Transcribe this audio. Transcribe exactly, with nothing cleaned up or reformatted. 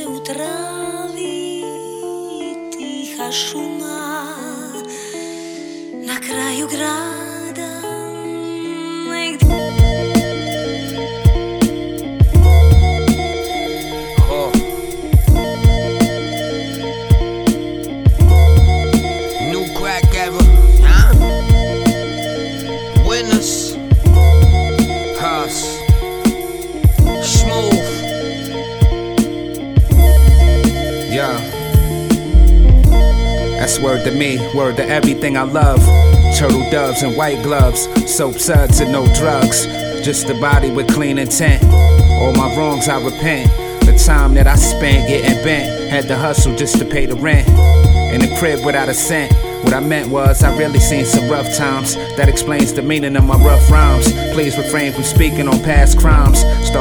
u travi, tiha šuma na kraju grada. Oh. New crack ever, huh? Winners, Huss, Smooth. Yeah. That's word to me, word to everything I love. Turtle doves and white gloves, soap suds and no drugs. Just a body with clean intent. All my wrongs I repent. The time that I spent getting bent, had to hustle just to pay the rent. In the crib without a cent. What I meant was I really seen some rough times. That explains the meaning of my rough rhymes. Please refrain from speaking on past crimes. Start